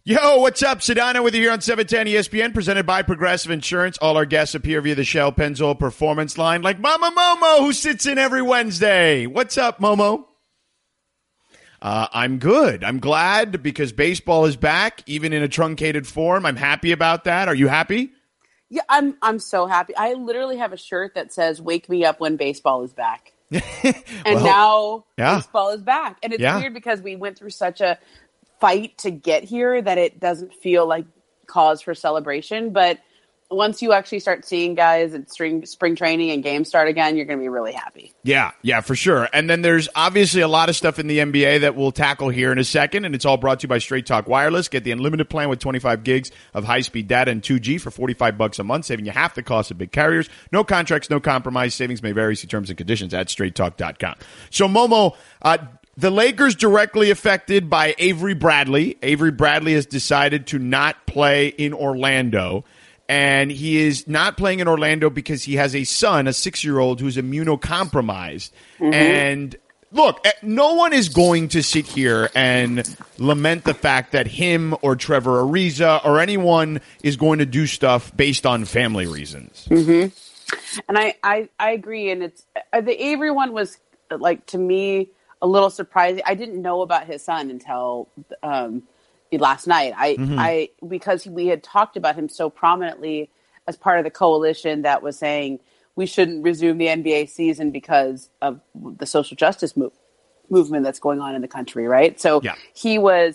Yo, what's up? Sedano with you here on 710 ESPN, presented by Progressive Insurance. All our guests appear via the Shell Pennzoil Performance line, like Mama Momo, who sits in every Wednesday. What's up, Momo? I'm good. I'm glad because baseball is back, even in a truncated form. I'm happy about that. Are you happy? Yeah, I'm so happy. I literally have a shirt that says, "Wake me up when baseball is back." And now baseball is back. And it's weird because we went through such a fight to get here that it doesn't feel like cause for celebration. But once you actually start seeing guys at spring training and games start again, you're going to be really happy. Yeah, for sure. And then there's obviously a lot of stuff in the NBA that we'll tackle here in a second, and it's all brought to you by Straight Talk Wireless. Get the unlimited plan with 25 gigs of high-speed data and 2G for $45 a month, saving you half the cost of big carriers. No contracts, no compromise. Savings may vary. See terms and conditions at straighttalk.com. So, Momo, the Lakers directly affected by Avery Bradley. Avery Bradley has decided to not play in Orlando. And he is not playing in Orlando because he has a son, a 6-year-old, who's immunocompromised. Mm-hmm. And look, no one is going to sit here and lament the fact that him or Trevor Ariza or anyone is going to do stuff based on family reasons. Mm-hmm. And I agree. And it's the Avery one was, like, to me, a little surprising. I didn't know about his son until last night. Because we had talked about him so prominently as part of the coalition that was saying we shouldn't resume the NBA season because of the social justice movement that's going on in the country, right? So he was,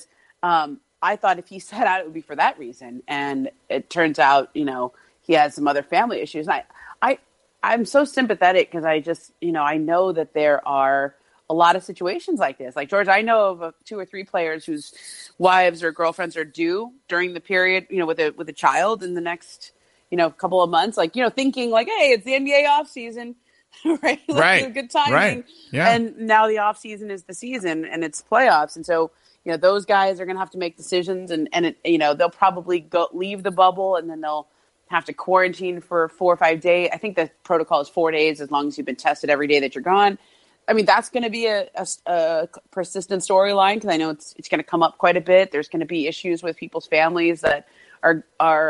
I thought if he set out, it would be for that reason. And it turns out, he has some other family issues. And I'm so sympathetic because I just, I know that there are a lot of situations like this. Like, George, I know of 2 or 3 players whose wives or girlfriends are due during the period, with a child in the next, couple of months, like, thinking like, hey, it's the NBA off season, right? Like, right. Good timing. Right. Yeah. And now the off season is the season and it's playoffs. And so, those guys are going to have to make decisions and they'll probably leave the bubble and then they'll have to quarantine for 4 or 5 days. I think the protocol is 4 days as long as you've been tested every day that you're gone. I mean, that's going to be a persistent storyline because I know it's going to come up quite a bit. There's going to be issues with people's families that are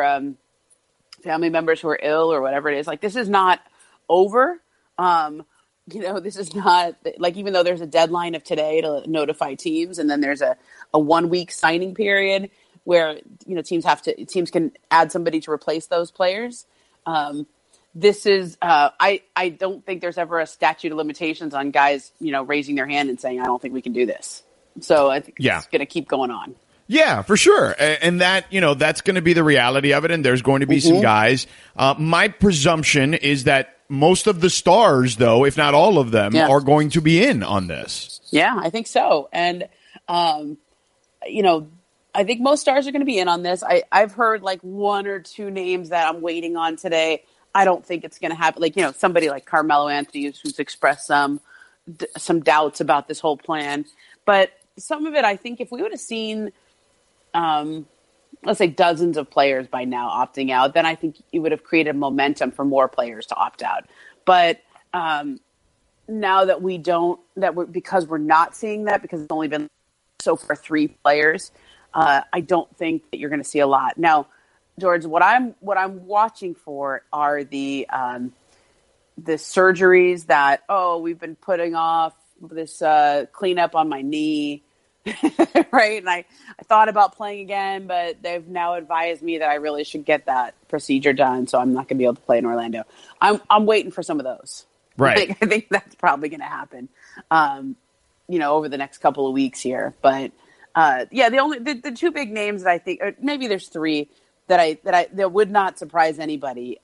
family members who are ill or whatever it is. Like, this is not over. This is not like, even though there's a deadline of today to notify teams, and then there's a 1 week signing period where teams can add somebody to replace those players. This is, I don't think there's ever a statute of limitations on guys, raising their hand and saying, I don't think we can do this. So I think it's going to keep going on. Yeah, for sure. And that, that's going to be the reality of it. And there's going to be some guys. My presumption is that most of the stars, though, if not all of them, are going to be in on this. Yeah, I think so. And, I think most stars are going to be in on this. I've heard like 1 or 2 names that I'm waiting on today. I don't think it's going to happen. Like, somebody like Carmelo Anthony who's expressed some doubts about this whole plan. But some of it, I think if we would have seen, let's say dozens of players by now opting out, then I think it would have created momentum for more players to opt out. But now that because we're not seeing that, because it's only been so far 3 players, I don't think that you're going to see a lot. Now, George, what I'm watching for are the surgeries that, we've been putting off this cleanup on my knee, right? And I thought about playing again, but they've now advised me that I really should get that procedure done, so I'm not going to be able to play in Orlando. I'm waiting for some of those. Right. I think that's probably going to happen, over the next couple of weeks here. But the 2 big names that I think, or maybe there's 3. That would not surprise anybody,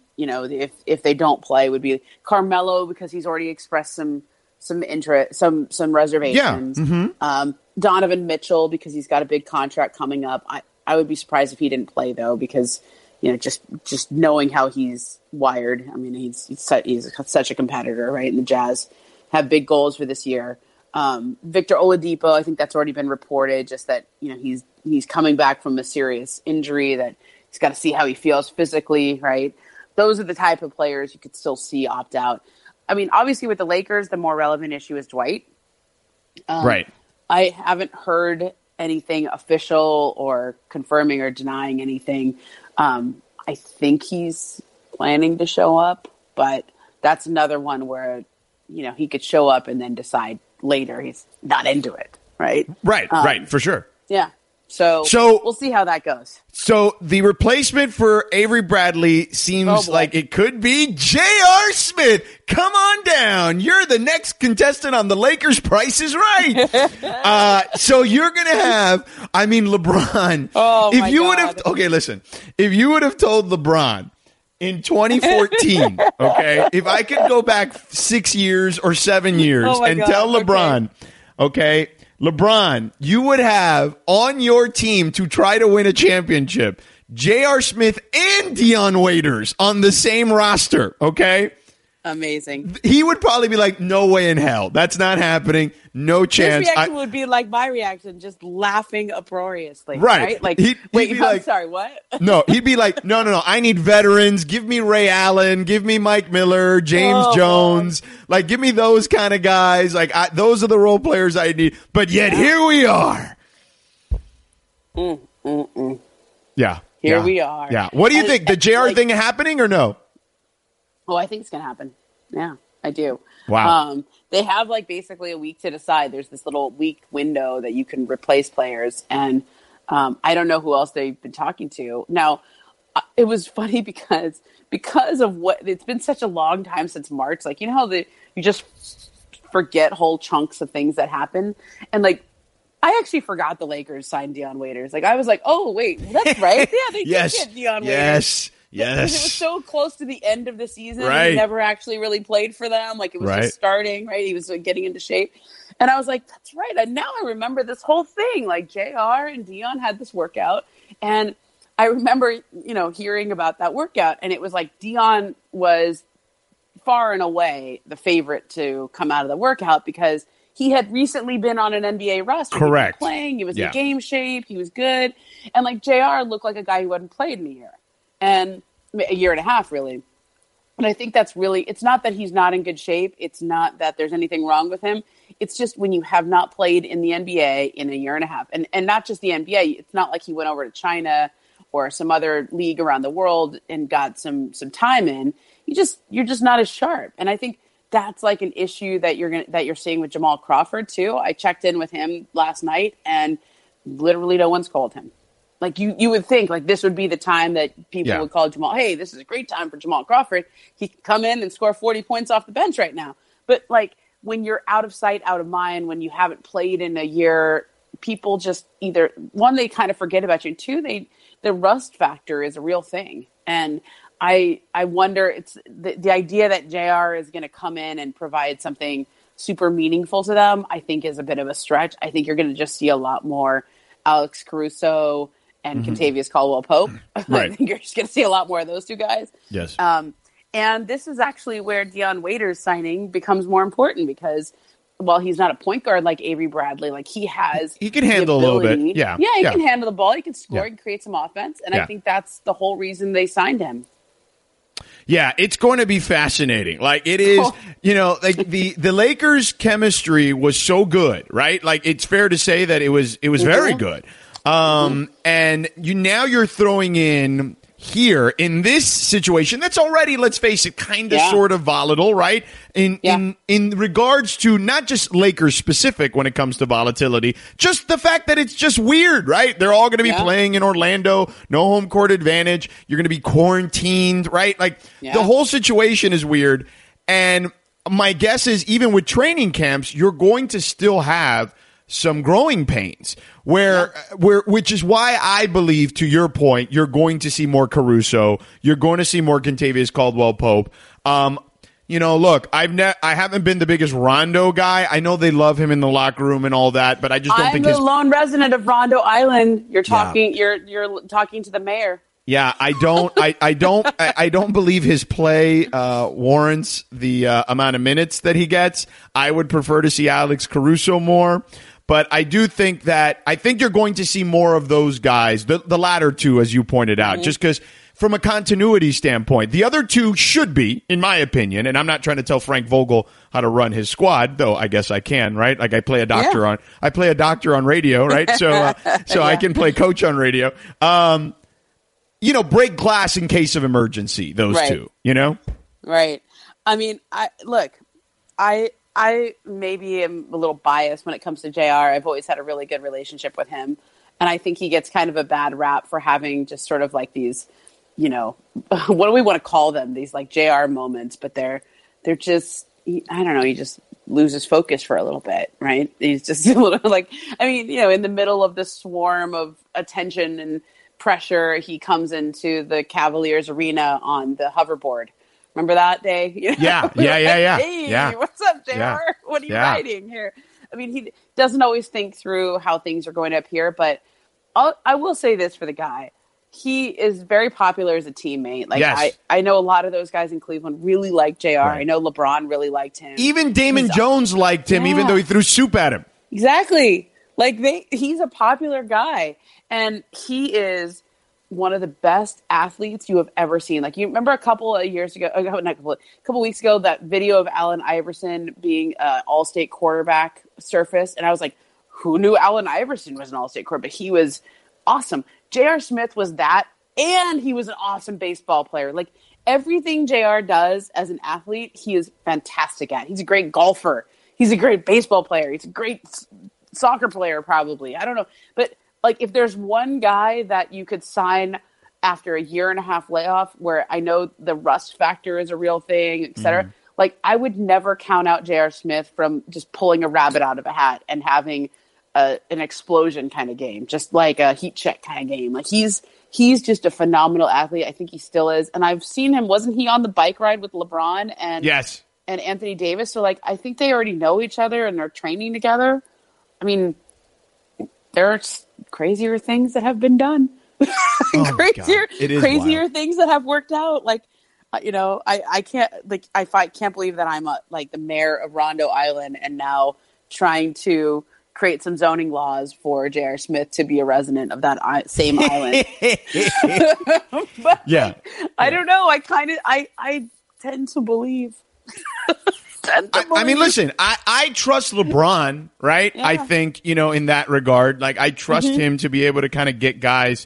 if they don't play, would be Carmelo, because he's already expressed some interest, some reservations. Yeah. Mm-hmm. Donovan Mitchell, because he's got a big contract coming up. I would be surprised if he didn't play though, because just knowing how he's wired. I mean, he's such a competitor, right? And the Jazz have big goals for this year. Victor Oladipo, I think that's already been reported, just that, he's coming back from a serious injury, that he's got to see how he feels physically, right? Those are the type of players you could still see opt out. I mean, obviously with the Lakers, the more relevant issue is Dwight. Right. I haven't heard anything official or confirming or denying anything. I think he's planning to show up, but that's another one where, he could show up and then decide later he's not into it. Right. Right. For sure. Yeah. So we'll see how that goes. So the replacement for Avery Bradley seems like it could be J.R. Smith. Come on down. You're the next contestant on the Lakers Price is Right. So you're going to have, LeBron. If you would have, listen, if you would have told LeBron in 2014, okay, if I could go back 6 years or 7 years tell LeBron, okay, LeBron, you would have on your team to try to win a championship J.R. Smith and Dion Waiters on the same roster, okay? Amazing. He would probably be like, no way in hell. That's not happening. No chance. His reaction would be like my reaction, just laughing uproariously. Right. Like, I'm sorry, what? No, he'd be like, no. I need veterans. Give me Ray Allen. Give me Mike Miller, James Jones. Like, give me those kind of guys. Like, those are the role players I need. But yet, here we are. Yeah. Here we are. Yeah. What do you think? The JR thing happening or no? Oh, I think it's going to happen. Yeah, I do. Wow. They have basically a week to decide. There's this little week window that you can replace players. And I don't know who else they've been talking to. Now, it was funny because of what it's been such a long time since March. Like, how you just forget whole chunks of things that happen. And I actually forgot the Lakers signed Dion Waiters. I was like, oh, wait, that's right. Yeah, they did get Dion Waiters. Yes. Because it was so close to the end of the season. Right. He never actually really played for them. It was just starting, right? He was getting into shape. And I was like, that's right. And now I remember this whole thing. JR and Dion had this workout. And I remember, hearing about that workout. And it was Dion was far and away the favorite to come out of the workout because he had recently been on an NBA roster. Correct. He was playing. He was in game shape. He was good. And JR looked like a guy who hadn't played in a year. And a year and a half, really. And I think that's really, it's not that he's not in good shape. It's not that there's anything wrong with him. It's just when you have not played in the NBA in a year and a half, and not just the NBA, it's not like he went over to China or some other league around the world and got some time in. You're just not as sharp. And I think that's an issue that you're seeing with Jamal Crawford too. I checked in with him last night and literally no one's called him. You would think this would be the time that people would call Jamal. Hey, this is a great time for Jamal Crawford. He could come in and score 40 points off the bench right now. But when you're out of sight, out of mind, when you haven't played in a year, people just either one, they kind of forget about you. And two, the rust factor is a real thing. And I wonder, it's the idea that JR is going to come in and provide something super meaningful to them, I think is a bit of a stretch. I think you're going to just see a lot more Alex Caruso and Kentavious Caldwell-Pope. Right. I think you're just going to see a lot more of those two guys. Yes. And this is actually where Dion Waiters signing becomes more important because while he's not a point guard like Avery Bradley, he can handle a little bit. Yeah. Yeah, he can handle the ball. He can score. He can create some offense. And I think that's the whole reason they signed him. Yeah, it's going to be fascinating. It is, the Lakers' chemistry was so good, right? It's fair to say that it was very good. And now you're throwing in here in this situation that's already, let's face it, kind of sort of volatile, right? In regards to not just Lakers specific when it comes to volatility, just the fact that it's just weird, right? They're all going to be playing in Orlando, no home court advantage. You're going to be quarantined, right? The whole situation is weird. And my guess is even with training camps, you're going to still have some growing pains which is why I believe, to your point, you're going to see more Caruso. You're going to see more Kentavious Caldwell-Pope. Look, I haven't been the biggest Rondo guy. I know they love him in the locker room and all that, but I just don't think I'm the lone resident of Rondo Island. You're talking, you're talking to the mayor. Yeah, I don't believe his play warrants the amount of minutes that he gets. I would prefer to see Alex Caruso more. But I do think you're going to see more of those guys, the latter two, as you pointed out, just because from a continuity standpoint. The other two should be, in my opinion, and I'm not trying to tell Frank Vogel how to run his squad, though I guess I can, right? Like I play a doctor on radio, right? So I can play coach on radio. Break glass in case of emergency, those two, Right. I mean, I maybe am a little biased when it comes to JR. I've always had a really good relationship with him. And I think he gets kind of a bad rap for having just sort of like these, what do we want to call them? These like JR moments, but they're just, I don't know, he just loses focus for a little bit, right? He's just a little like, in the middle of the swarm of attention and pressure, he comes into the Cavaliers arena on the hoverboard. Remember that day? Yeah. Hey, yeah. What's up, JR? Yeah. What are you writing here? I mean, he doesn't always think through how things are going up here, but I will say this for the guy. He is very popular as a teammate. Like yes. I know a lot of those guys in Cleveland really like JR. Right. I know LeBron really liked him. Even Damon Jones liked him, even though he threw soup at him. Exactly. Like he's a popular guy, and he is one of the best athletes you have ever seen. Like you remember a couple weeks ago, that video of Allen Iverson being an all-state quarterback surfaced, and I was like, who knew Allen Iverson was an all-state quarterback? He was awesome. J.R. Smith was that, and he was an awesome baseball player. Like everything JR does as an athlete, he is fantastic at. He's a great golfer. He's a great baseball player. He's a great soccer player, probably. I don't know. But like, if there's one guy that you could sign after a year and a half layoff, where I know the rust factor is a real thing, et cetera, like I would never count out J.R. Smith from just pulling a rabbit out of a hat and having an explosion kind of game, just like a heat check kind of game. Like he's just a phenomenal athlete. I think he still is. And I've seen him. Wasn't he on the bike ride with LeBron and yes, and Anthony Davis? So like, I think they already know each other and they're training together. I mean, there are crazier things that have been done. Crazier things that have worked out. Like, I can't believe that I'm the mayor of Rondo Island and now trying to create some zoning laws for J.R. Smith to be a resident of that same island. But I don't know. I tend to believe. I mean, listen, I trust LeBron, right? Yeah. I think, in that regard, like I trust him to be able to kind of get guys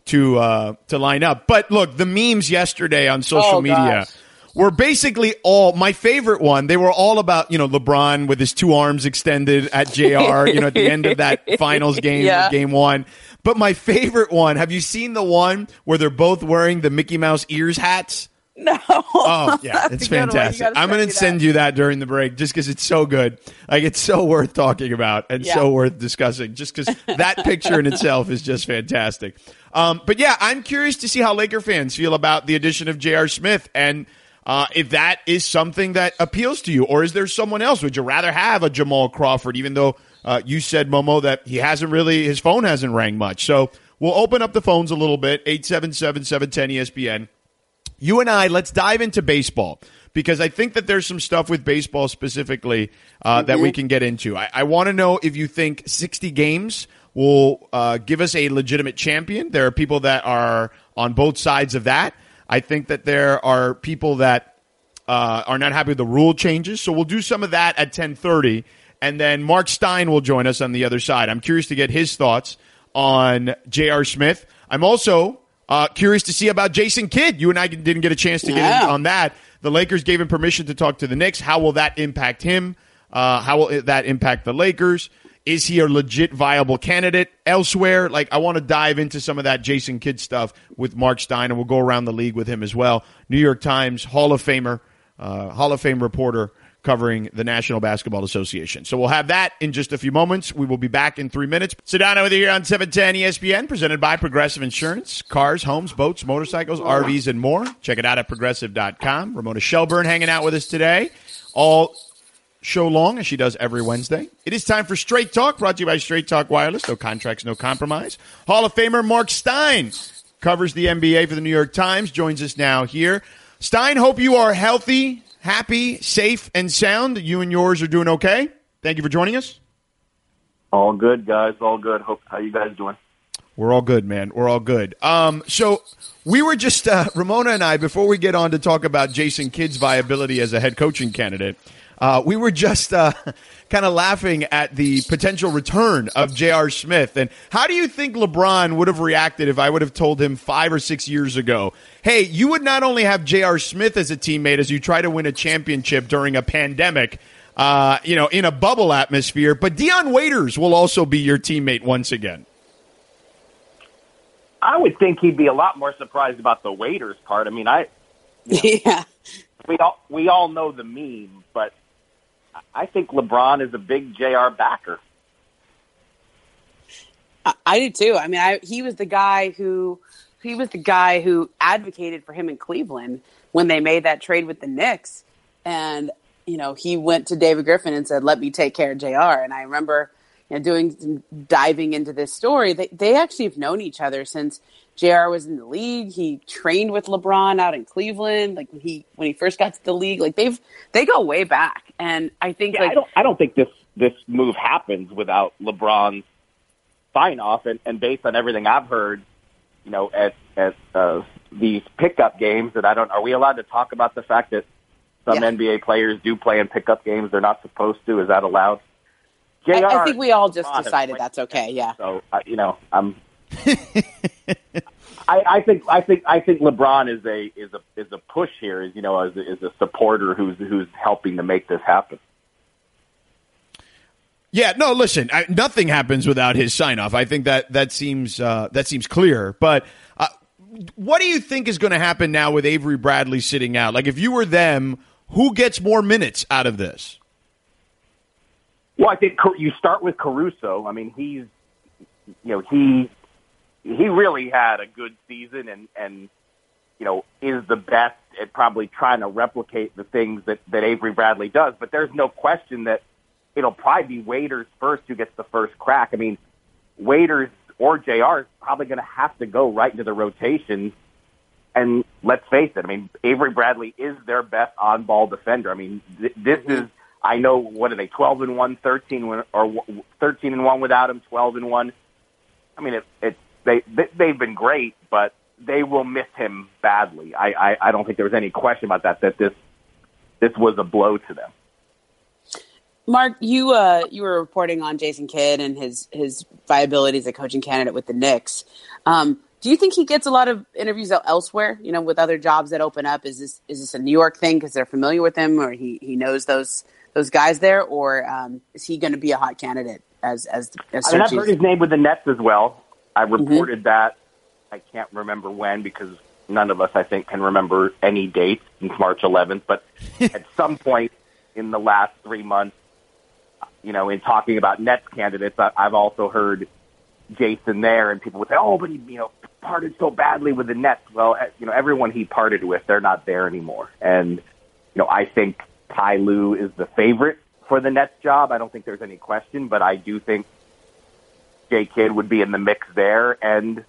to line up. But look, the memes yesterday on social media were basically all my favorite one. They were all about, LeBron with his two arms extended at JR, at the end of that finals game, game one. But my favorite one, have you seen the one where they're both wearing the Mickey Mouse ears hats? No. Oh, yeah, it's fantastic. I'm going to send you that during the break just because it's so good. Like, it's so worth talking about and so worth discussing just because that picture in itself is just fantastic. But yeah, I'm curious to see how Laker fans feel about the addition of J.R. Smith and if that is something that appeals to you, or is there someone else? Would you rather have a Jamal Crawford, even though you said, Momo, that his phone hasn't rang much. So we'll open up the phones a little bit, 877-710-ESPN. You and I, let's dive into baseball because I think that there's some stuff with baseball specifically that we can get into. I want to know if you think 60 games will give us a legitimate champion. There are people that are on both sides of that. I think that there are people that are not happy with the rule changes. So we'll do some of that at 10:30. And then Mark Stein will join us on the other side. I'm curious to get his thoughts on J.R. Smith. I'm also curious to see about Jason Kidd. You and I didn't get a chance to get in on that. The Lakers gave him permission to talk to the Knicks. How will that impact him? How will that impact the Lakers? Is he a legit viable candidate elsewhere? Like, I want to dive into some of that Jason Kidd stuff with Mark Stein, and we'll go around the league with him as well. New York Times Hall of Famer, Hall of Fame reporter covering the National Basketball Association. So we'll have that in just a few moments. We will be back in 3 minutes. Sedano with you here on 710 ESPN, presented by Progressive Insurance. Cars, homes, boats, motorcycles, RVs, and more. Check it out at Progressive.com. Ramona Shelburne hanging out with us today all show long, as she does every Wednesday. It is time for Straight Talk, brought to you by Straight Talk Wireless. No contracts, no compromise. Hall of Famer Mark Stein covers the NBA for the New York Times, joins us now here. Stein, hope you are healthy, happy, safe, and sound. You and yours are doing okay. Thank you for joining us. All good, guys. All good. How you guys doing? We're all good, man. We're all good. So we were just Ramona and I, before we get on to talk about Jason Kidd's viability as a head coaching candidate, we were just kind of laughing at the potential return of J.R. Smith. And how do you think LeBron would have reacted if I would have told him 5 or 6 years ago, hey, you would not only have J.R. Smith as a teammate as you try to win a championship during a pandemic, in a bubble atmosphere, but Dion Waiters will also be your teammate once again? I would think he'd be a lot more surprised about the Waiters part. I mean, Yeah. we all know the meme, but I think LeBron is a big JR backer. I do too. I mean, he was the guy who advocated for him in Cleveland when they made that trade with the Knicks, and he went to David Griffin and said, "Let me take care of JR." And I remember diving into this story. They actually have known each other since JR was in the league. He trained with LeBron out in Cleveland, like when he first got to the league. Like they go way back, and I think I don't think this move happens without LeBron's sign off. And based on everything I've heard, at these pickup games, that are we allowed to talk about the fact that some NBA players do play in pickup games they're not supposed to? Is that allowed? I think we all just decided that's okay. Yeah. So I'm. I think LeBron is a push here. Is a supporter who's helping to make this happen. Yeah. No. Listen. Nothing happens without his sign off. I think that seems clear. But what do you think is going to happen now with Avery Bradley sitting out? Like, if you were them, who gets more minutes out of this? Well, I think you start with Caruso. I mean, he really had a good season and is the best at probably trying to replicate the things that Avery Bradley does. But there's no question that it'll probably be Waiters first who gets the first crack. I mean, Waiters or JR is probably going to have to go right into the rotation. And let's face it, I mean, Avery Bradley is their best on-ball defender. I mean, this is, I know, what are they, 12-1, 13-1 without him, 12-1. I mean, they've been great, but they will miss him badly. I don't think there was any question about that this was a blow to them. Mark, you were reporting on Jason Kidd and his viability as a coaching candidate with the Knicks. Do you think he gets a lot of interviews elsewhere, with other jobs that open up? Is this a New York thing because they're familiar with him, or he knows those guys there, or is he going to be a hot candidate as I've heard his name with the Nets as well. I reported that. I can't remember when, because none of us, I think, can remember any date since March 11th. But at some point in the last 3 months, in talking about Nets candidates, I've also heard Jason there, and people would say, "Oh, but he, parted so badly with the Nets." Well, everyone he parted with, they're not there anymore. And, I think Ty Lue is the favorite for the Nets job. I don't think there's any question, but I do think Jay Kidd would be in the mix there. And,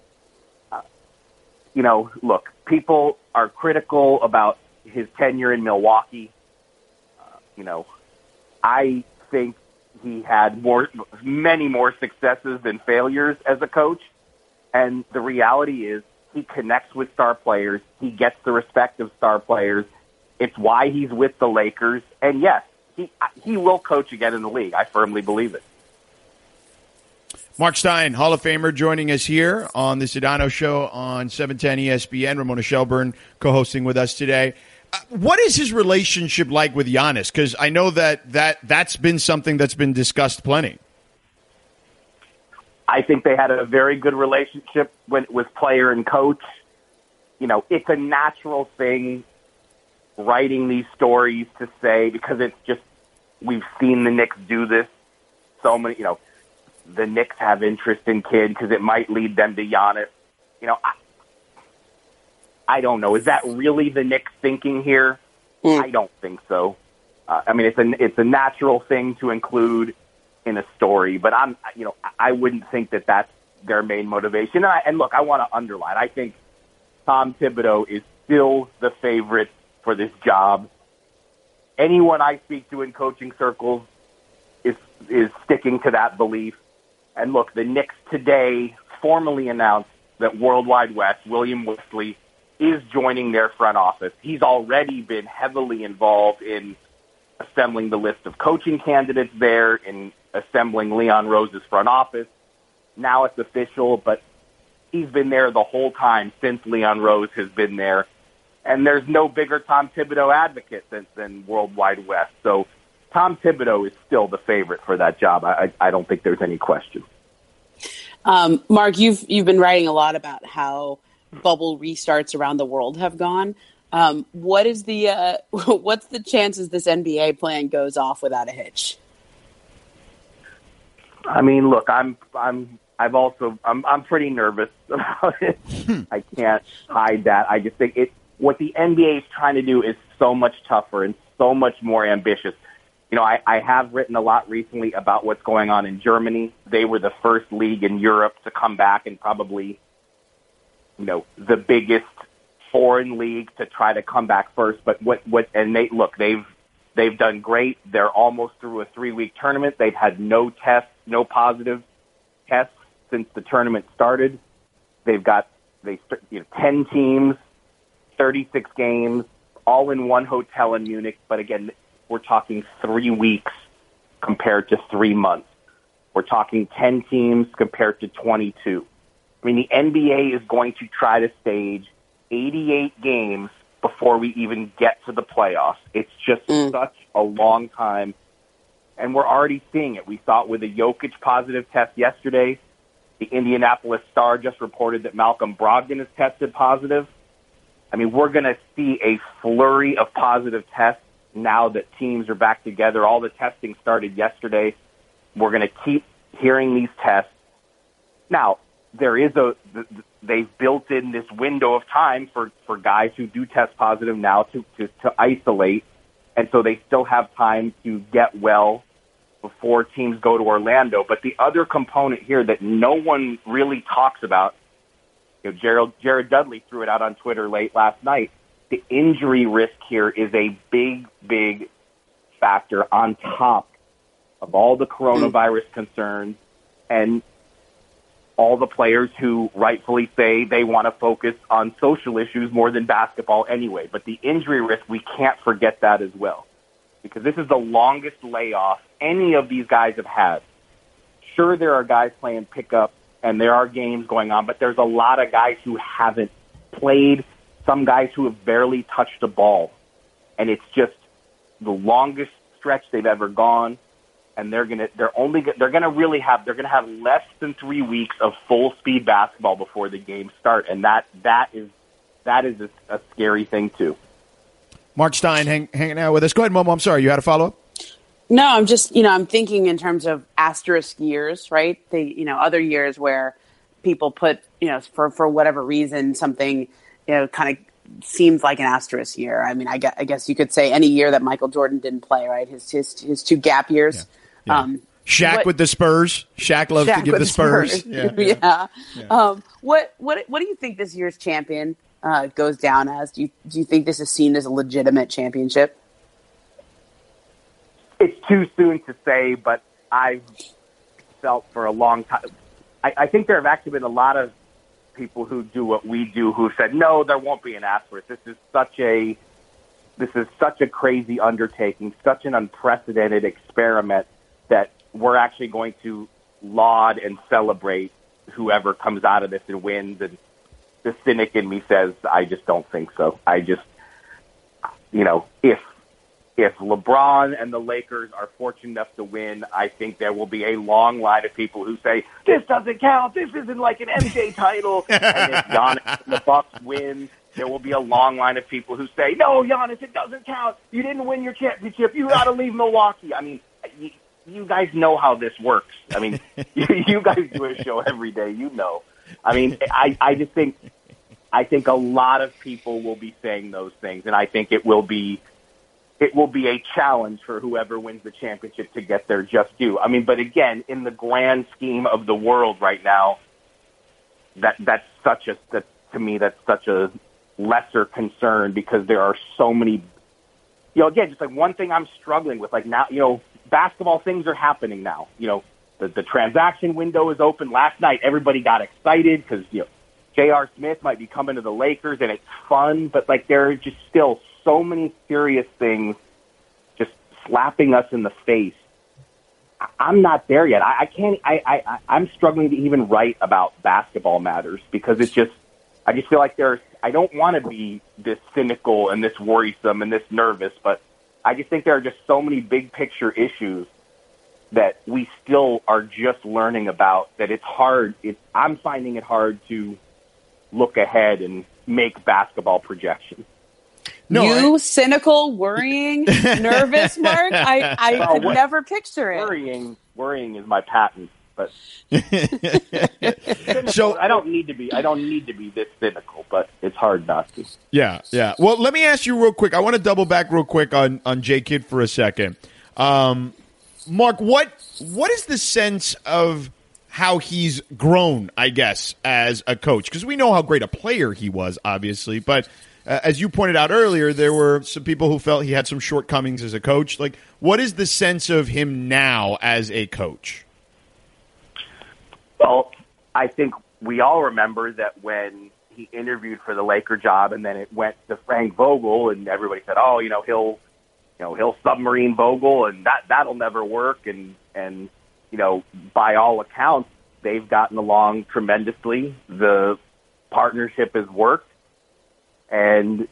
look, people are critical about his tenure in Milwaukee. I think he had many more successes than failures as a coach. And the reality is he connects with star players. He gets the respect of star players. It's why he's with the Lakers. And yes, he will coach again in the league. I firmly believe it. Mark Stein, Hall of Famer, joining us here on the Sedano Show on 710 ESPN. Ramona Shelburne co-hosting with us today. What is his relationship like with Giannis? Because I know that's been something that's been discussed plenty. I think they had a very good relationship with player and coach. It's a natural thing writing these stories to say, because it's just, we've seen the Knicks do this so many, the Knicks have interest in Kidd because it might lead them to Giannis. I don't know. Is that really the Knicks thinking here? I don't think so. I mean, it's a natural thing to include in a story, but I wouldn't think that that's their main motivation. And look, I want to underline, I think Tom Thibodeau is still the favorite for this job. Anyone I speak to in coaching circles is sticking to that belief. And look, the Knicks today formally announced that Worldwide West, William Wesley, is joining their front office. He's already been heavily involved in assembling the list of coaching candidates there, in assembling Leon Rose's front office. Now it's official, but he's been there the whole time since Leon Rose has been there. And there's no bigger Tom Thibodeau advocate than Worldwide West. So Tom Thibodeau is still the favorite for that job. I don't think there's any question. Mark, you've been writing a lot about how bubble restarts around the world have gone. What is the what's the chances this NBA plan goes off without a hitch? I mean, look, I'm pretty nervous about it. I can't hide that. I just think what the NBA is trying to do is so much tougher and so much more ambitious. You know, I have written a lot recently about what's going on in Germany. They were the first league in Europe to come back, and probably, you know, the biggest foreign league to try to come back first. But they've done great. They're almost through a 3-week tournament. They've had no positive tests since the tournament started. They've got 10 teams, 36 games, all in one hotel in Munich. But again, we're talking 3 weeks compared to 3 months. We're talking 10 teams compared to 22. I mean, the NBA is going to try to stage 88 games before we even get to the playoffs. It's just such a long time, and we're already seeing it. We saw it with a Jokic positive test yesterday. The Indianapolis Star just reported that Malcolm Brogdon has tested positive. I mean, we're going to see a flurry of positive tests now that teams are back together. All the testing started yesterday. We're going to keep hearing these tests. Now, they've built in this window of time for guys who do test positive now to isolate, and so they still have time to get well before teams go to Orlando. But the other component here that no one really talks about, you know, Jared Dudley threw it out on Twitter late last night, the injury risk here is a big, big factor on top of all the coronavirus concerns and all the players who rightfully say they want to focus on social issues more than basketball anyway. But the injury risk, we can't forget that as well, because this is the longest layoff any of these guys have had. Sure, there are guys playing pickup and there are games going on, but there's a lot of guys who haven't played, some guys who have barely touched a ball. And it's just the longest stretch they've ever gone. And they're gonna have less than 3 weeks of full speed basketball before the games start, and that is a scary thing too. Mark Stein hanging out with us. Go ahead, Momo. I'm sorry, you had a follow up. No, I'm just I'm thinking in terms of asterisk years, right? Other years where people put for whatever reason something kind of seems like an asterisk year. I mean, I guess you could say any year that Michael Jordan didn't play, right? His 2 gap years. Yeah. Yeah. Shaq with the Spurs. Shaq loves to give the Spurs. Yeah. What do you think this year's champion goes down as? Do you think this is seen as a legitimate championship? It's too soon to say, but I've felt for a long time. I think there have actually been a lot of people who do what we do who said, no, there won't be an asterisk. This is such a crazy undertaking, such an unprecedented experiment that we're actually going to laud and celebrate whoever comes out of this and wins. And the cynic in me says, I just don't think so. If LeBron and the Lakers are fortunate enough to win, I think there will be a long line of people who say, this doesn't count, this isn't like an MJ title. And if Giannis and the Bucks win, there will be a long line of people who say, no, Giannis, it doesn't count. You didn't win your championship. You got to leave Milwaukee. I mean, you guys know how this works. I mean, you guys do a show every day. You know. I mean, I think a lot of people will be saying those things, and I think it will be a challenge for whoever wins the championship to get their just due. I mean, but again, in the grand scheme of the world right now, that's such a lesser concern, because there are so many, again, just like one thing I'm struggling with, like now, basketball things are happening now. the transaction window is open. Last night, everybody got excited because, J.R. Smith might be coming to the Lakers, and it's fun. But, there are just still so many serious things just slapping us in the face. I'm not there yet. I'm struggling to even write about basketball matters because I just feel like I don't want to be this cynical and this worrisome and this nervous, but I just think there are just so many big picture issues that we still are just learning about that it's hard. I'm finding it hard to look ahead and make basketball projections. No, cynical, worrying, nervous, Mark. I could never picture it. Worrying is my patent, but so I don't need to be this cynical, but it's hard not to. Yeah. Well, let me ask you real quick. I want to double back real quick on J. Kidd for a second. Mark, what is the sense of how he's grown, I guess, as a coach? Because we know how great a player he was, obviously, but as you pointed out earlier, there were some people who felt he had some shortcomings as a coach. What is the sense of him now as a coach? Well, I think we all remember that when he interviewed for the Laker job and then it went to Frank Vogel and everybody said, he'll submarine Vogel and that'll never work. And by all accounts, they've gotten along tremendously. The partnership has worked. And,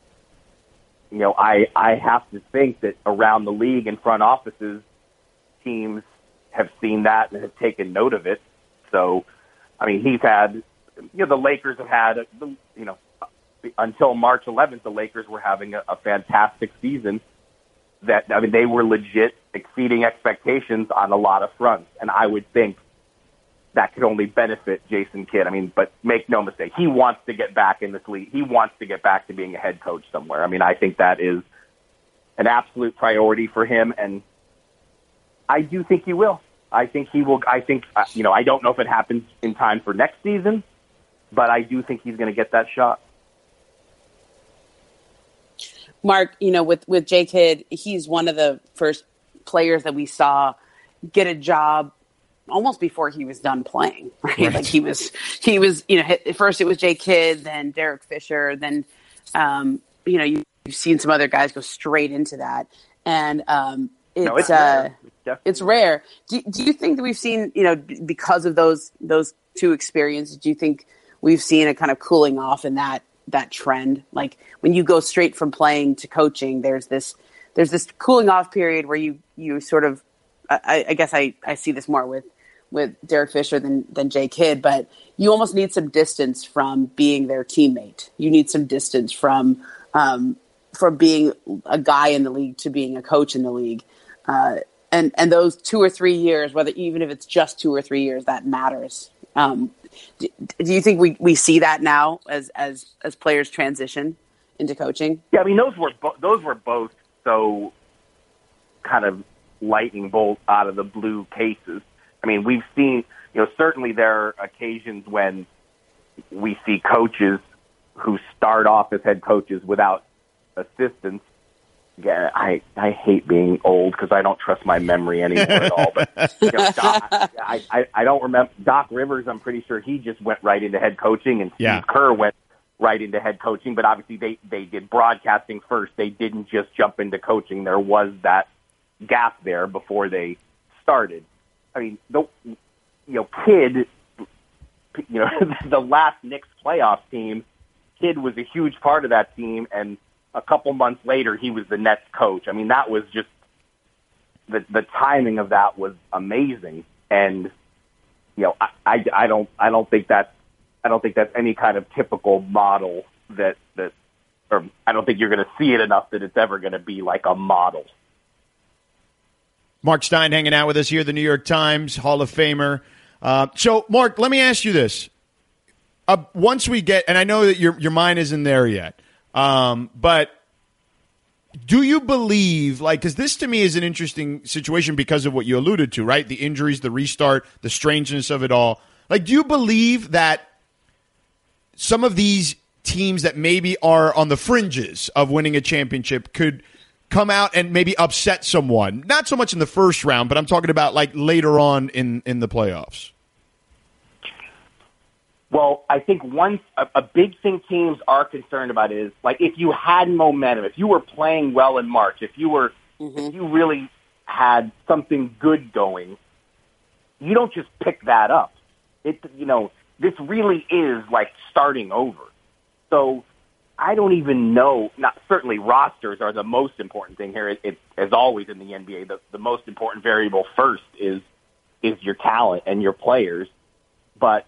I have to think that around the league and front offices, teams have seen that and have taken note of it. So, he's had, the Lakers have had, until March 11th, the Lakers were having a fantastic season they were legit exceeding expectations on a lot of fronts. And I would think that could only benefit Jason Kidd. But make no mistake, he wants to get back in this league. He wants to get back to being a head coach somewhere. I think that is an absolute priority for him. And I do think he will. I think he will. I think, I don't know if it happens in time for next season, but I do think he's going to get that shot. Mark, with J. Kidd, he's one of the first players that we saw get a job almost before he was done playing, right? He was, first it was J. Kidd, then Derek Fisher, then, you've seen some other guys go straight into that. And, it's rare. Do you think that we've seen, because of those two experiences, do you think we've seen a kind of cooling off in that trend? Like when you go straight from playing to coaching, there's this cooling off period where you sort of, I guess I see this more with Derek Fisher than J. Kidd, but you almost need some distance from being their teammate. You need some distance from being a guy in the league to being a coach in the league. And those 2 or 3 years, even if it's just 2 or 3 years, that matters. Do you think we see that now as players transition into coaching? Yeah, those were both so kind of lightning bolt out of the blue cases. We've seen, certainly there are occasions when we see coaches who start off as head coaches without assistance. Yeah, I hate being old because I don't trust my memory anymore at all. But I don't remember Doc Rivers. I'm pretty sure he just went right into head coaching, and Steve Kerr went right into head coaching. But obviously, they did broadcasting first. They didn't just jump into coaching. There was that gap there before they started. Kidd, the last Knicks playoff team, Kidd was a huge part of that team, and a couple months later, he was the Nets coach. That was just the timing of that was amazing. And I don't think that's any kind of typical model that or I don't think you're going to see it enough that it's ever going to be like a model. Mark Stein hanging out with us here, the New York Times Hall of Famer. So, Mark, let me ask you this: once we get, and I know that your mind isn't there yet. But do you believe, because this to me is an interesting situation because of what you alluded to, right? The injuries, the restart, the strangeness of it all. Do you believe that some of these teams that maybe are on the fringes of winning a championship could come out and maybe upset someone? Not so much in the first round, but I'm talking about like later on in the playoffs. Well, I think a big thing teams are concerned about is, like, if you had momentum, if you were playing well in March, if you really had something good going, you don't just pick that up. This really is like starting over. So I don't even know. Not certainly rosters are the most important thing here. It's as always in the NBA, the most important variable first is your talent and your players, but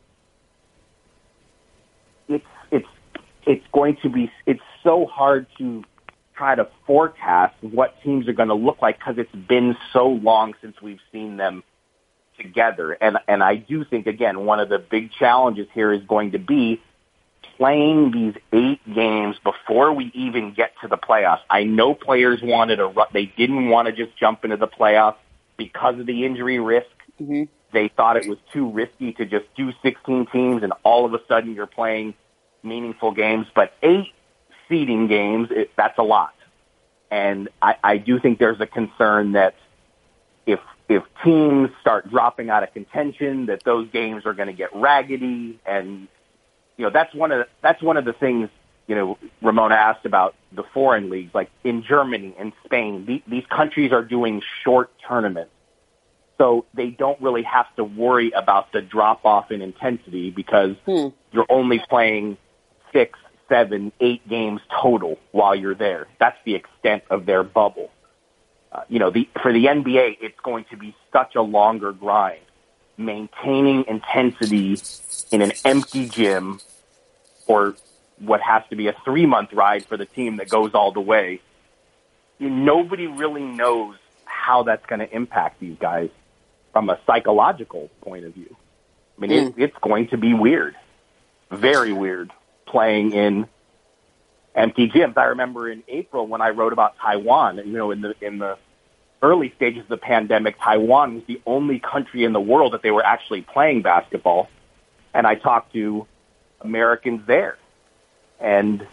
it's going to be, it's so hard to try to forecast what teams are going to look like because it's been so long since we've seen them together. And I do think, again, one of the big challenges here is going to be playing these 8 games before we even get to the playoffs. I know players they didn't want to just jump into the playoffs because of the injury risk. Mm-hmm. They thought it was too risky to just do 16 teams and all of a sudden you're playing meaningful games. But 8 seeding games, that's a lot. And I do think there's a concern that if teams start dropping out of contention, that those games are going to get raggedy. And that's one of the things Ramona asked about the foreign leagues, like in Germany and Spain. These countries are doing short tournaments, so they don't really have to worry about the drop off in intensity because you're only playing 6, 7, 8 games total while you're there. That's the extent of their bubble. For the NBA, it's going to be such a longer grind. Maintaining intensity in an empty gym or what has to be a 3-month ride for the team that goes all the way. Nobody really knows how that's going to impact these guys from a psychological point of view. I mean, it's going to be weird, very weird, playing in empty gyms. I remember in April when I wrote about Taiwan, in the early stages of the pandemic, Taiwan was the only country in the world that they were actually playing basketball. And I talked to Americans there. And,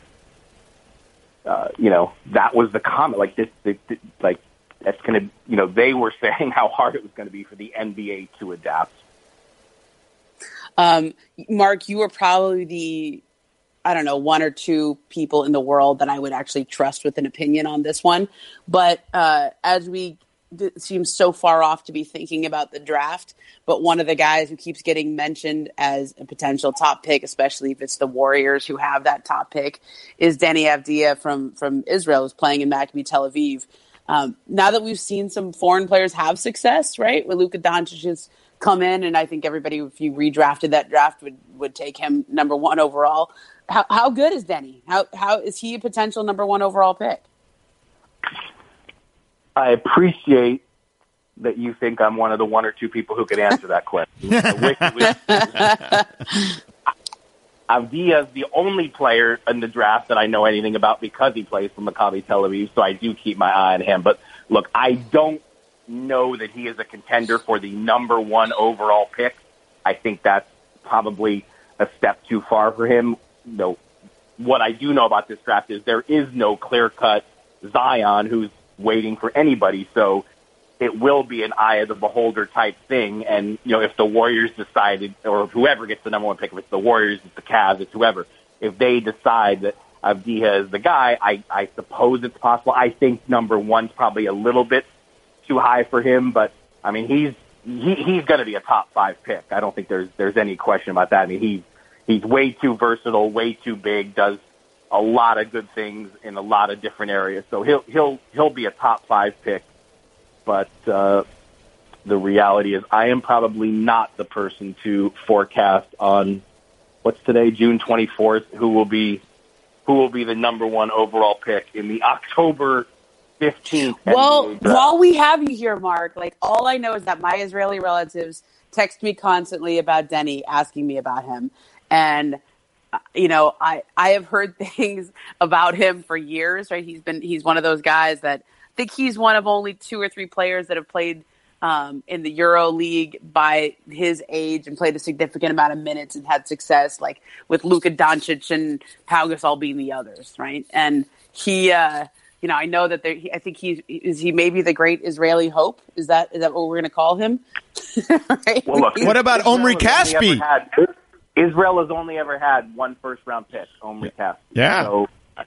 that was the comment. Like, that's going to, they were saying how hard it was going to be for the NBA to adapt. Mark, you were probably the, 1 or 2 people in the world that I would actually trust with an opinion on this one. But as we seem so far off to be thinking about the draft, but one of the guys who keeps getting mentioned as a potential top pick, especially if it's the Warriors who have that top pick, is Deni Avdija from Israel, who's playing in Maccabi Tel Aviv. Now that we've seen some foreign players have success, right, with Luka Doncic has come in, and I think everybody, if you redrafted that draft, would take him number 1 overall. How good is Deni? How is he a potential number 1 overall pick? I appreciate that you think I'm one of the 1 or 2 people who could answer that question. Avdija is the only player in the draft that I know anything about because he plays for Maccabi Tel Aviv, so I do keep my eye on him. But look, I don't know that he is a contender for the number 1 overall pick. I think that's probably a step too far for him. What I do know about this draft is there is no clear-cut Zion who's waiting for anybody, so it will be an eye of the beholder type thing. And, if the Warriors decided, or whoever gets the number 1 pick, if it's the Warriors, it's the Cavs, it's whoever, if they decide that Avdija is the guy, I suppose it's possible. I think number 1's probably a little bit too high for him, but I mean, he's going to be a top 5 pick. I don't think there's any question about that. I mean, he's way too versatile, way too big, does a lot of good things in a lot of different areas. So he'll be a top 5 pick. But the reality is I am probably not the person to forecast on what's today, June 24th, who will be the number 1 overall pick in the October 15th. Well, while we have you here, Mark, all I know is that my Israeli relatives text me constantly about Deni, asking me about him. And, I have heard things about him for years, right? He's one of those guys that I think he's one of only 2 or 3 players that have played in the Euro League by his age and played a significant amount of minutes and had success, with Luka Doncic and Pau Gasol being the others, right? And he, I know that I think he maybe the great Israeli hope. Is that what we're going to call him? Right? Well, look, What about Omri Caspi? Israel has only ever had one first-round pick, Omri Caspi. Yeah. So,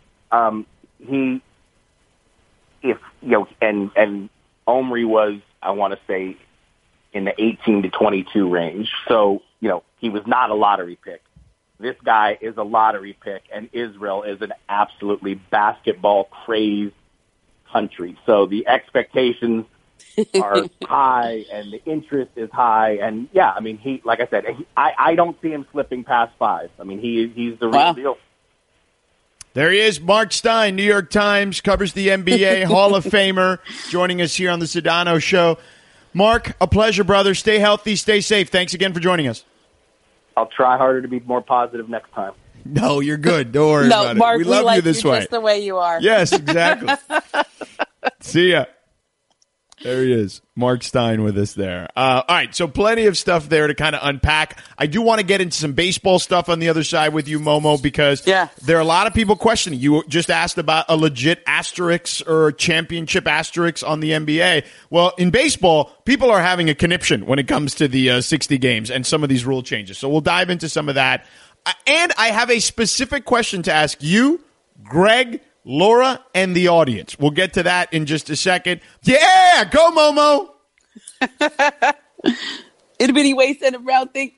and Omri was, I want to say, in the 18 to 22 range. So, he was not a lottery pick. This guy is a lottery pick, and Israel is an absolutely basketball-crazed country. So the expectations are high, and the interest is high. And, yeah, I mean, like I said, I don't see him slipping past 5. I mean, he's the real deal. There he is, Mark Stein, New York Times, covers the NBA, Hall of Famer, joining us here on the Sedano Show. Mark, a pleasure, brother. Stay healthy, stay safe. Thanks again for joining us. I'll try harder to be more positive next time. No, you're good. Don't worry about Mark, it. We love you this way. Just the way you are. Yes, exactly. See ya. There he is, Mark Stein with us there. All right, so plenty of stuff there to kind of unpack. I do want to get into some baseball stuff on the other side with you, Momo, because there are a lot of people questioning. You just asked about a legit asterisk or championship asterisk on the NBA. Well, in baseball, people are having a conniption when it comes to the 60 games and some of these rule changes. So we'll dive into some of that. And I have a specific question to ask you, Greg, Laura, and the audience. We'll get to that in just a second. Yeah, go Momo. Itty bitty waist and a round thing.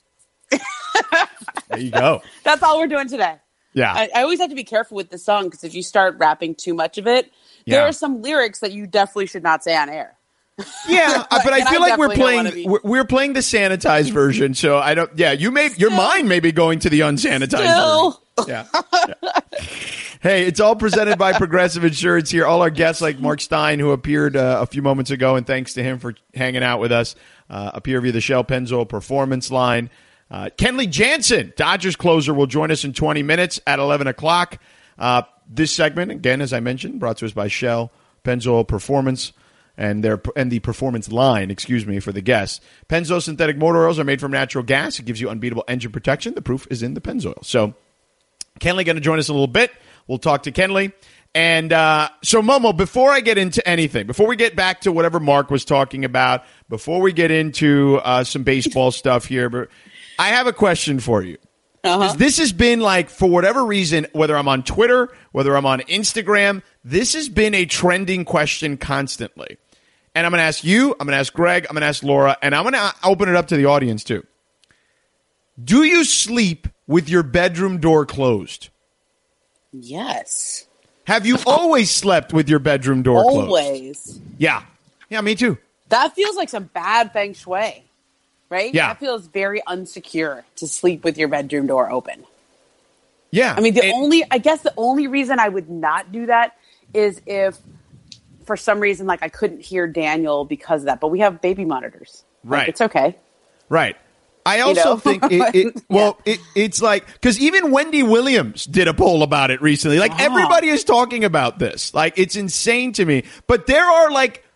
There you go. That's all we're doing today. Yeah. I always have to be careful with this song because if you start rapping too much of it, there are some lyrics that you definitely should not say on air. Yeah, but I feel like we're playing the sanitized version, so I don't. Yeah, your mind may be going to the unsanitized version. Yeah. Hey, it's all presented by Progressive Insurance here. All our guests, like Mark Stein, who appeared a few moments ago, and thanks to him for hanging out with us, appear via the Shell Pennzoil Performance Line. Kenley Jansen, Dodgers closer, will join us in 20 minutes at 11 o'clock. This segment, again, as I mentioned, brought to us by Shell Pennzoil Performance and the Performance Line, for the guests. Pennzoil synthetic motor oils are made from natural gas. It gives you unbeatable engine protection. The proof is in the Pennzoil. So Kenley going to join us in a little bit. We'll talk to Kenley. And so, Momo, before I get into anything, before we get back to whatever Mark was talking about, before we get into some baseball stuff here, I have a question for you. This has been for whatever reason, whether I'm on Twitter, whether I'm on Instagram, this has been a trending question constantly. And I'm going to ask you, I'm going to ask Greg, I'm going to ask Laura, and I'm going to open it up to the audience too. Do you sleep with your bedroom door closed? Yes. Have you always slept with your bedroom door closed? Always. Yeah. Yeah, me too. That feels like some bad feng shui, right? Yeah. That feels very unsecure to sleep with your bedroom door open. Yeah. I mean, the only reason I would not do that is if for some reason, I couldn't hear Daniel because of that. But we have baby monitors. Right. It's okay. Right. I also think it's because even Wendy Williams did a poll about it recently. Everybody is talking about this. It's insane to me. But there are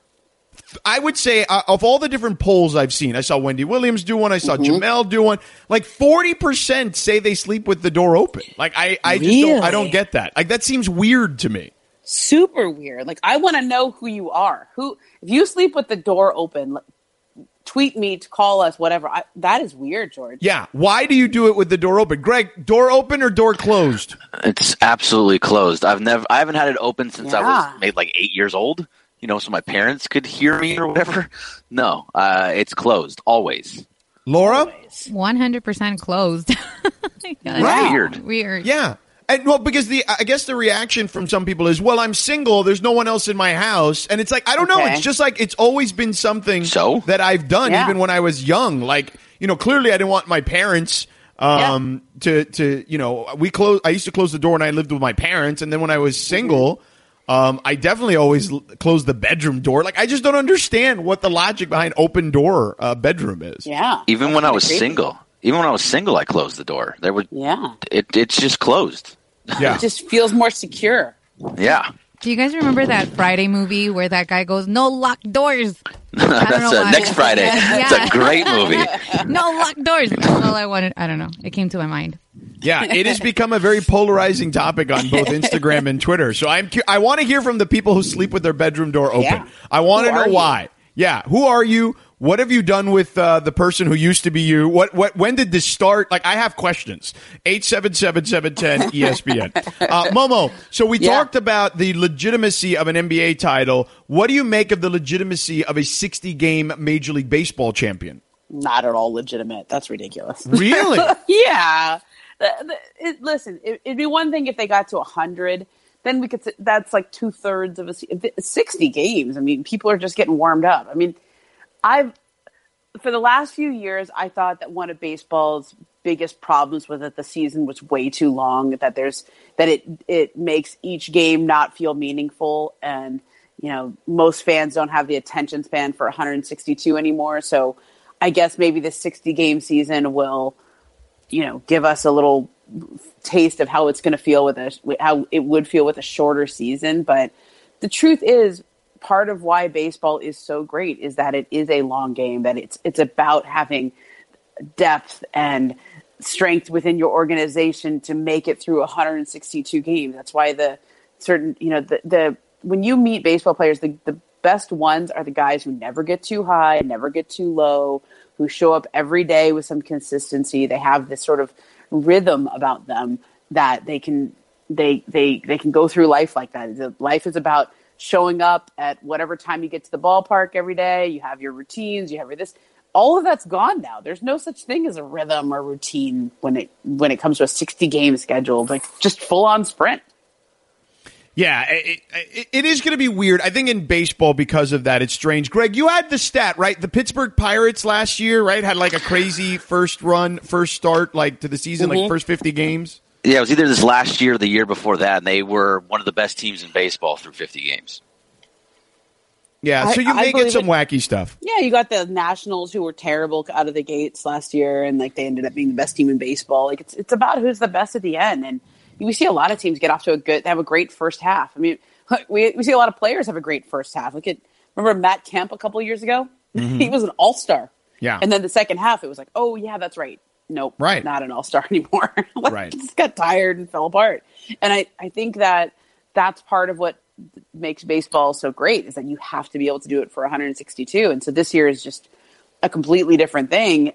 I would say of all the different polls I've seen, I saw Wendy Williams do one. I saw Jamel do one. 40% say they sleep with the door open. I don't get that. That seems weird to me. Super weird. I want to know who you are. If you sleep with the door open, tweet me, to call us, whatever. That is weird, George. Yeah. Why do you do it with the door open? Greg, door open or door closed? It's absolutely closed. I haven't had it open since I was maybe 8 years old, so my parents could hear me or whatever. No, it's closed always. Laura? 100% closed. Right. Weird. Yeah. And because I guess the reaction from some people is, well, I'm single. There's no one else in my house. And it's I don't know. It's just it's always been something that I've done even when I was young. Clearly I didn't want my parents I used to close the door when I lived with my parents. And then when I was single, I definitely always closed the bedroom door. I just don't understand what the logic behind open door bedroom is. Yeah. Even when I was single. Even when I was single, I closed the door. It's just closed. Yeah. It just feels more secure. Yeah. Do you guys remember that Friday movie where that guy goes, "No locked doors"? That's next Friday. Yeah. It's a great movie. No locked doors. That's all I wanted. I don't know. It came to my mind. Yeah, it has become a very polarizing topic on both Instagram and Twitter. So I want to hear from the people who sleep with their bedroom door open. Yeah. I want to Who know are you? why. Yeah, who are you? What have you done with the person who used to be you? When did this start? Like, I have questions. 877-710-ESPN. Momo, so we talked about the legitimacy of an NBA title. What do you make of the legitimacy of a 60-game Major League Baseball champion? Not at all legitimate. That's ridiculous. Really? Yeah. Listen, it'd be one thing if they got to 100. Then we could. That's like 2/3 of 60 games. I mean, people are just getting warmed up. I mean, for the last few years, I thought that one of baseball's biggest problems was that the season was way too long. That it makes each game not feel meaningful, and most fans don't have the attention span for 162 anymore. So, I guess maybe the 60-game season will, give us a little taste of how it's going to feel how it would feel with a shorter season. But the truth is, part of why baseball is so great is that it is a long game, that it's about having depth and strength within your organization to make it through 162 games. That's why when you meet baseball players, the best ones are the guys who never get too high, never get too low, who show up every day with some consistency. They have this sort of rhythm about them that they can go through life like that. Life is about showing up at whatever time you get to the ballpark every day. You have your routines, you have your this. All of that's gone now. There's no such thing as a rhythm or routine when it comes to a 60-game schedule, like just full on sprint. Yeah, it is going to be weird. I think in baseball, because of that, it's strange. Greg, you had the stat, right? The Pittsburgh Pirates last year, right, had like a crazy first start, like to the season, like first 50 games. Yeah, it was either this last year or the year before that, and they were one of the best teams in baseball through 50 games. Yeah, so you may get some wacky stuff. Yeah, you got the Nationals, who were terrible out of the gates last year, and like they ended up being the best team in baseball. Like it's about who's the best at the end, and we see a lot of teams get off to they have a great first half. I mean, we see a lot of players have a great first half. Remember Matt Kemp a couple of years ago? Mm-hmm. He was an all-star. Yeah. And then the second half, it was like, oh, yeah, that's right. Nope, right. Not an all-star anymore. Right. Just got tired and fell apart. And I think that's part of what makes baseball so great, is that you have to be able to do it for 162. And so this year is just a completely different thing.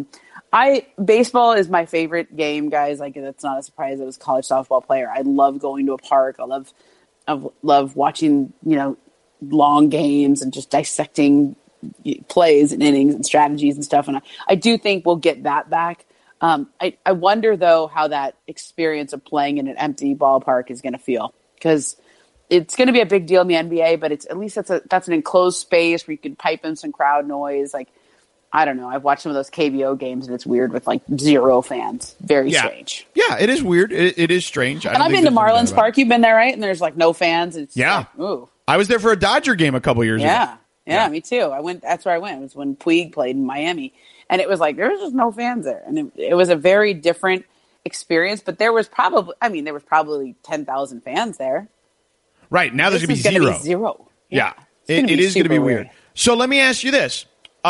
Baseball is my favorite game, guys. Like, that's not a surprise. I was a college softball player. I love going to a park. I love watching, long games and just dissecting plays and innings and strategies and stuff. And I do think we'll get that back. I wonder though how that experience of playing in an empty ballpark is going to feel, because it's going to be a big deal in the NBA, but at least that's an enclosed space where you can pipe in some crowd noise. Like, I don't know. I've watched some of those KBO games, and it's weird with like 0 fans. Very strange. Yeah, it is weird. It is strange. And I've been to Marlins Park. You've been there, right? And there's like no fans. It's like, ooh. I was there for a Dodger game a couple years ago. Yeah, me too. That's where I went. It was when Puig played in Miami, and it was like there was just no fans there, and it was a very different experience. But there was probably 10,000 fans there. Right now, there's going to be zero. Yeah, it is going to be weird. So let me ask you this.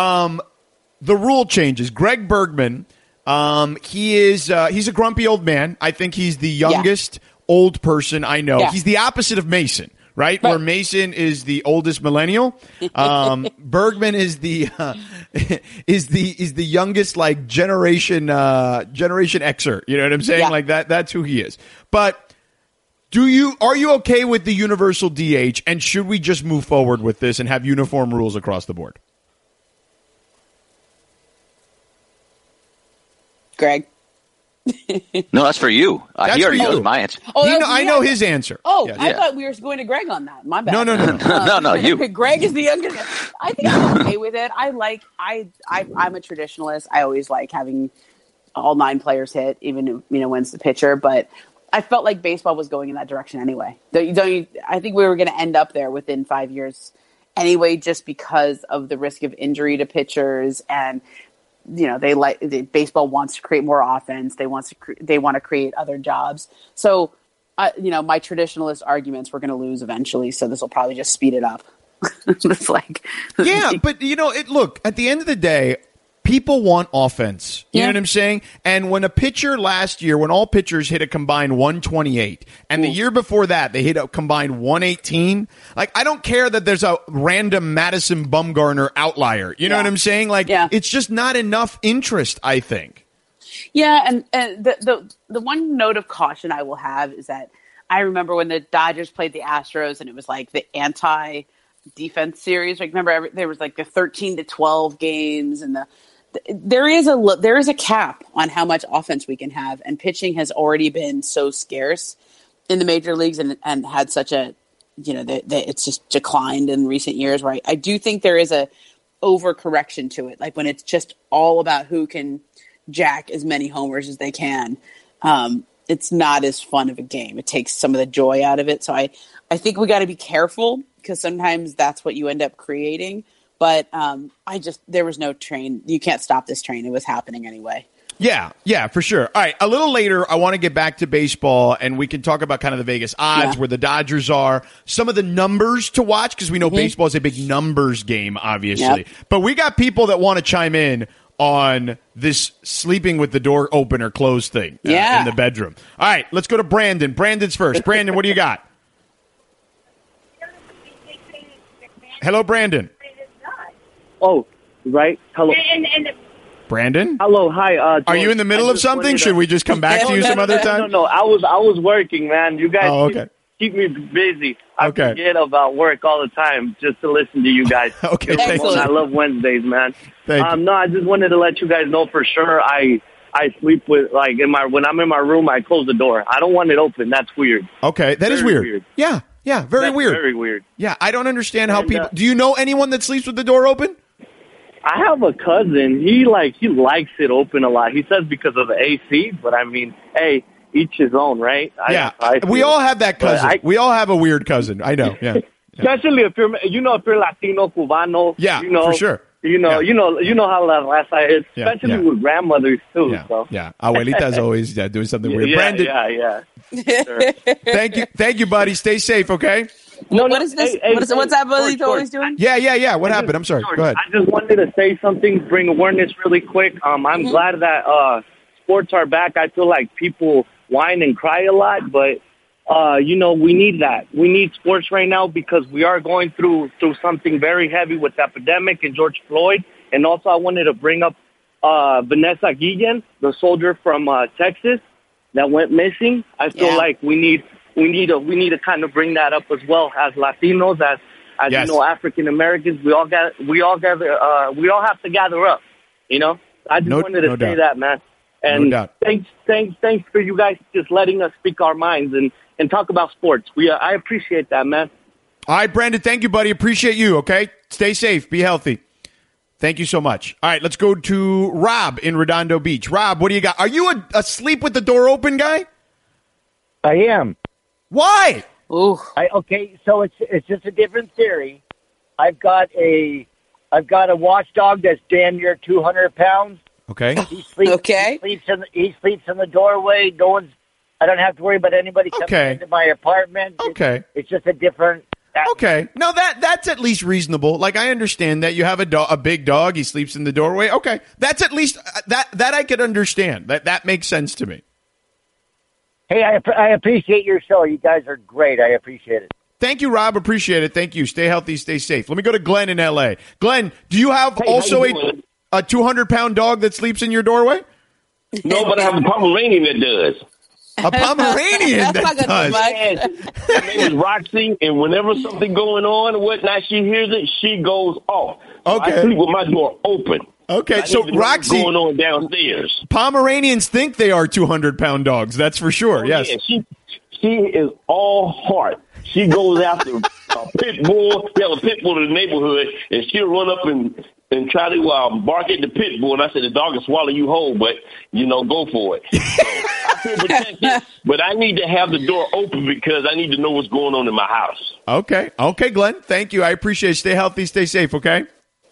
The rule changes. Greg Bergman, he's a grumpy old man. I think he's the youngest old person I know. Yeah. He's the opposite of Mason, right? Where Mason is the oldest millennial. Bergman is the youngest, like generation Xer. You know what I'm saying? Yeah. Like that's who he is. But are you okay with the universal DH, and should we just move forward with this and have uniform rules across the board? Greg? No, that's for you. He already knows my answer. I know his answer. Oh, yes. I thought we were going to Greg on that. My bad. No. No, you. Greg is the youngest. I think I'm okay with it. I'm a traditionalist. I always like having all 9 players hit, even when's the pitcher. But I felt like baseball was going in that direction anyway. Don't you? I think we were going to end up there within 5 years anyway, just because of the risk of injury to pitchers, and baseball wants to create more offense. They want to create other jobs. So, my traditionalist arguments we're going to lose eventually. So this will probably just speed it up. It's like, but look, at the end of the day, people want offense. You Yeah. know what I'm saying? And when a pitcher last year, when all pitchers hit a combined 128, and the year before that they hit a combined 118, like I don't care that there's a random Madison Bumgarner outlier. You know what I'm saying? Like it's just not enough interest, I think. Yeah, and the one note of caution I will have is that I remember when the Dodgers played the Astros and it was like the anti-defense series. Like remember there was like the 13-12 games and there is a cap on how much offense we can have, and pitching has already been so scarce in the major leagues and had such a it's just declined in recent years. Where I do think there is a overcorrection to it, like when it's just all about who can jack as many homers as they can. It's not as fun of a game. It takes some of the joy out of it. So I think we got to be careful because sometimes that's what you end up creating. But there was no train. You can't stop this train. It was happening anyway. Yeah, for sure. All right, a little later, I want to get back to baseball, and we can talk about kind of the Vegas odds, where the Dodgers are, some of the numbers to watch, because we know baseball is a big numbers game, obviously. Yep. But we got people that want to chime in on this sleeping with the door open or closed thing in the bedroom. All right, let's go to Brandon. Brandon's first. Brandon, what do you got? Hello, Brandon. Oh, right. Hello. Brandon? Hello, hi. Are you in the middle of something? Should we just come back to you some other time? No. I was working, man. You guys keep me busy. I forget about work all the time just to listen to you guys. Okay, thanks. I love Wednesdays, man. Thank you. No, I just wanted to let you guys know for sure. I sleep with when I'm in my room, I close the door. I don't want it open. That's weird. Okay, that is weird. Yeah, very weird. Very weird. Yeah, I don't understand how people. Do you know anyone that sleeps with the door open? I have a cousin. He likes it open a lot. He says because of the AC, but I mean, hey, each his own, right? We all have that cousin. We all have a weird cousin. I know. Yeah. Especially if you're Latino, Cubano. Yeah, for sure. You know how La Raza is, especially with grandmothers too. Yeah, so. Abuelita's always doing something weird. Brandon, Sure. Thank you, buddy. Stay safe, okay? What is this? What's Abuelita always doing? Yeah. What happened? I'm sorry. Go ahead. I just wanted to say something, bring awareness really quick. I'm glad that sports are back. I feel like people whine and cry a lot, but we need that. We need sports right now because we are going through something very heavy with the epidemic and George Floyd. And also I wanted to bring up Vanessa Guillen, the soldier from Texas that went missing. I feel like we need to kind of bring that up as well as Latinos, as African Americans. We all have to gather up. I just wanted to say that, man. And thanks for you guys just letting us speak our minds and talk about sports. I appreciate that, man. All right, Brandon, thank you, buddy. Appreciate you, okay? Stay safe. Be healthy. Thank you so much. All right, let's go to Rob in Redondo Beach. Rob, what do you got? Are you a sleep with the door open guy? I am. Why? Ooh. So it's just a different theory. I've got a watchdog that's damn near 200 pounds. Okay. He sleeps in the doorway. I don't have to worry about anybody coming into my apartment. Okay. It's just a different. Okay. No, that's at least reasonable. Like, I understand that you have a big dog. He sleeps in the doorway. Okay. That's at least that I could understand. That makes sense to me. Hey, I appreciate your show. You guys are great. I appreciate it. Thank you, Rob. Appreciate it. Thank you. Stay healthy. Stay safe. Let me go to Glenn in L.A. Glenn, do you have also a 200-pound dog that sleeps in your doorway? No, but I have a Pomeranian that does. A Pomeranian that does. Her name is Roxy, and whenever something going on or whatnot, she hears it, she goes off. Okay. I sleep with my door open. Okay, so Roxy, going on downstairs. Pomeranians think they are 200-pound dogs. That's for sure. Yes. Yeah, she is all heart. She goes after a pit bull. We have a pit bull in the neighborhood, and she'll run up and try to bark at the pit bull. And I said, the dog will swallow you whole, but, go for it. So I feel protected, but I need to have the door open because I need to know what's going on in my house. Okay, Glenn. Thank you. I appreciate it. Stay healthy. Stay safe, okay?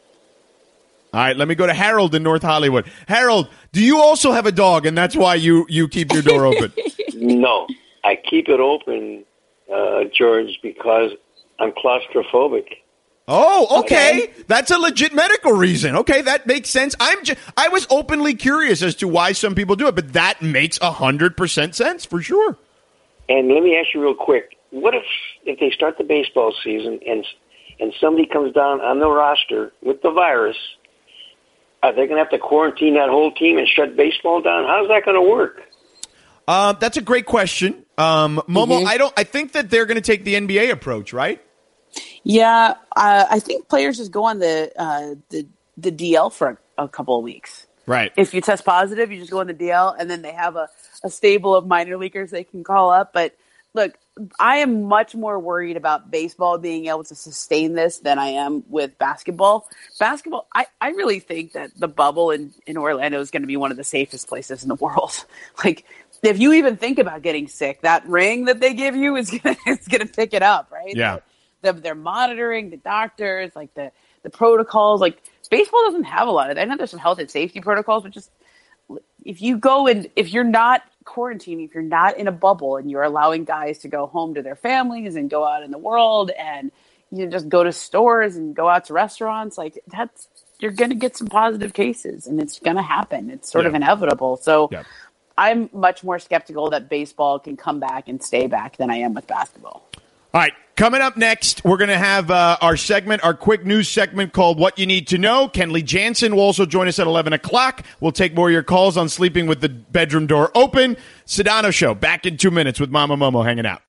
All right, let me go to Harold in North Hollywood. Harold, do you also have a dog, and that's why you keep your door open? No, I keep it open, George, because I'm claustrophobic. Oh, okay. That's a legit medical reason. Okay, that makes sense. I was openly curious as to why some people do it, but that makes 100% sense for sure. And let me ask you real quick: what if they start the baseball season and somebody comes down on the roster with the virus? Are they going to have to quarantine that whole team and shut baseball down? How's that going to work? That's a great question, Momo. I think that they're going to take the NBA approach, right? Yeah, I think players just go on the DL for a couple of weeks. Right. If you test positive, you just go on the DL, and then they have a stable of minor leaguers they can call up. But look, I am much more worried about baseball being able to sustain this than I am with basketball. Basketball, I really think that the bubble in Orlando is going to be one of the safest places in the world. Like, if you even think about getting sick, that ring that they give you is going to pick it up, right? Yeah. They're monitoring the doctors, like the protocols. Like, baseball doesn't have a lot of that. I know there's some health and safety protocols, but just if you go and if you're not quarantining, if you're not in a bubble and you're allowing guys to go home to their families and go out in the world and you just go to stores and go out to restaurants, like you're going to get some positive cases and it's going to happen. It's sort of inevitable. So I'm much more skeptical that baseball can come back and stay back than I am with basketball. All right, coming up next, we're going to have our quick news segment called What You Need to Know. Kenley Jansen will also join us at 11 o'clock. We'll take more of your calls on sleeping with the bedroom door open. Sedano Show, back in 2 minutes with Mama Momo hanging out.